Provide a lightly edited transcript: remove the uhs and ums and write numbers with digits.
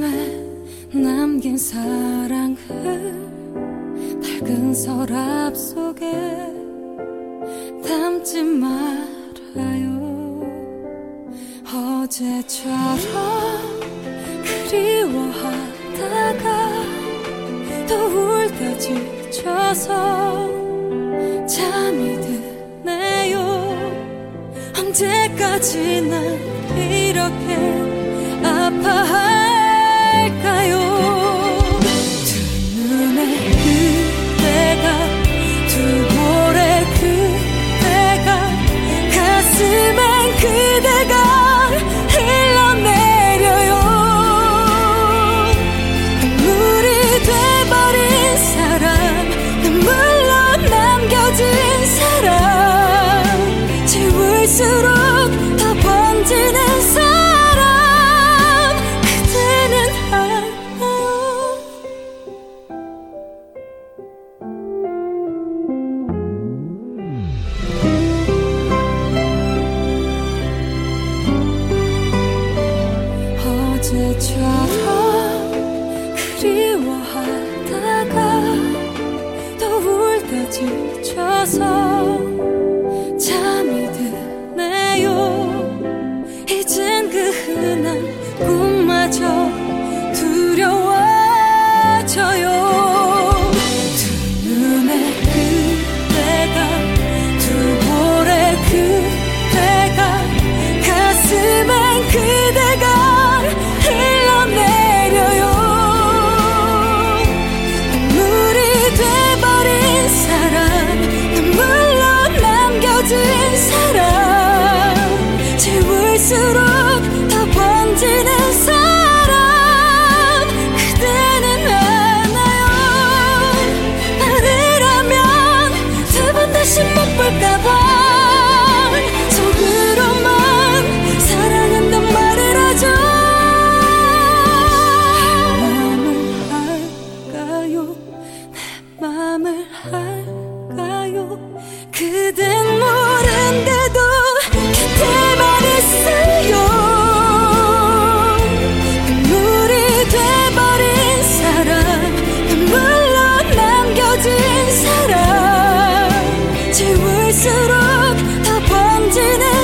가슴에 남긴 사랑을 밝은 서랍 속에 담지 말아요. 어제처럼 그리워하다가 또 울다 지쳐서 잠이 드네요. 언제까지나 이렇게 아파할까요? 두 눈에 그대가, 두 볼에 그대가, 가슴엔 그대가 흘러내려요. 눈물이 돼버린 사람, 눈물로 남겨진 사람, 지울수록 더 번지는 사람, 그대는 알아요. 어제처럼 그리워하다가 또 울다 지쳐서 잠이 드네요. 이젠 그 흔한 꿈마저 두려워져요. 두 눈에 그대가, 두 볼에 그대가, 가슴엔 그대가 흘러내려요. 눈물이 돼버린 사람, 눈물로 남겨진 사람, 지울수록 더 번지는 사람, 그대는 아나요? 나를라면 두 번 다시 못 볼까봐 속으로만 사랑한단 말을 하죠. 내 맘을 할까요? 그댄 모른데도 곁에만 있어요. 눈물이 돼버린 사람, 눈물로 남겨진 사람, 지울수록 더 번지는